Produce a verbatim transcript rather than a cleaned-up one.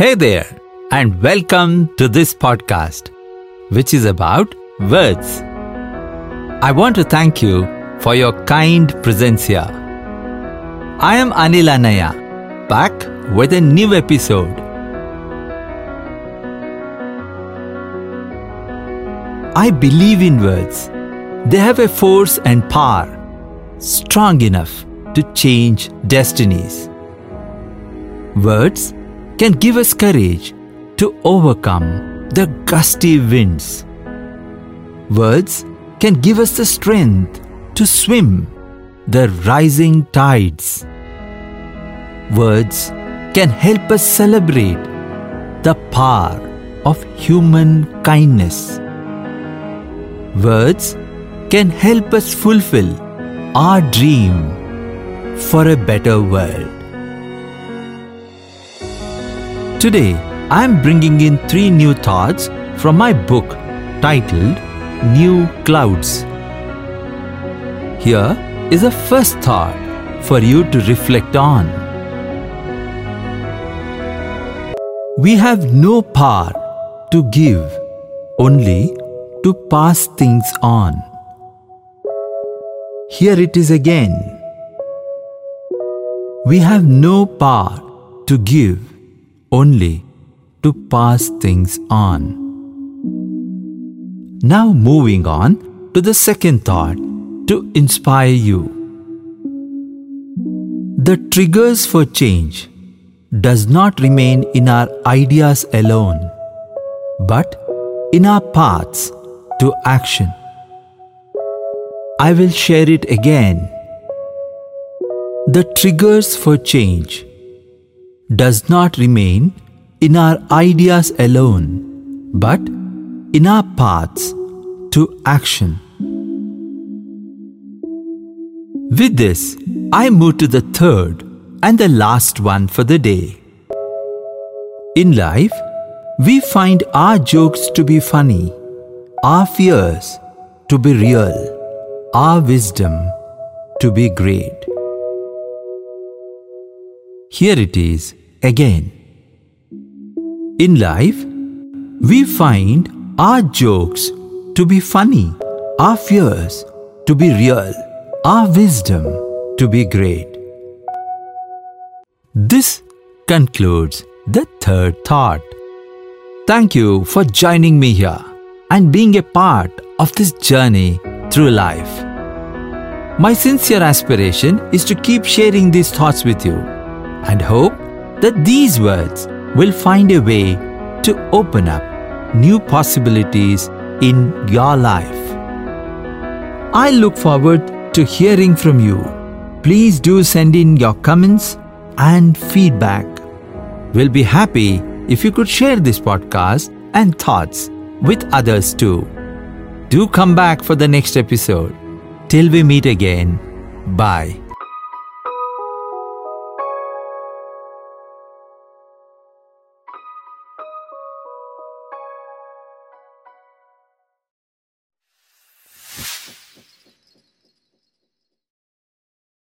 Hey there, and welcome to this podcast, which is about words. I want to thank you for your kind presence here. I am Anil Annaya, back with a new episode. I believe in words. They have a force and power strong enough to change destinies. Words can give us courage to overcome the gusty winds. Words can give us the strength to swim the rising tides. Words can help us celebrate the power of human kindness. Words can help us fulfill our dream for a better world. Today, I am bringing in three new thoughts from my book titled New Clouds. Here is a first thought for you to reflect on. We have no power to give, only to pass things on. Here it is again. We have no power to give, only to pass things on. Now moving on to the second thought to inspire you. The triggers for change does not remain in our ideas alone, but in our paths to action. I will share it again. The triggers for change does not remain in our ideas alone, but in our paths to action. With this, I move to the third and the last one for the day. In life, we find our jokes to be funny, our fears to be real, our wisdom to be great. Here it is again. In life, we find our jokes to be funny, our fears to be real, our wisdom to be great. This concludes the third thought. Thank you for joining me here and being a part of this journey through life. My sincere aspiration is to keep sharing these thoughts with you and hope that these words will find a way to open up new possibilities in your life. I look forward to hearing from you. Please do send in your comments and feedback. We'll be happy if you could share this podcast and thoughts with others too. Do come back for the next episode. Till we meet again, bye.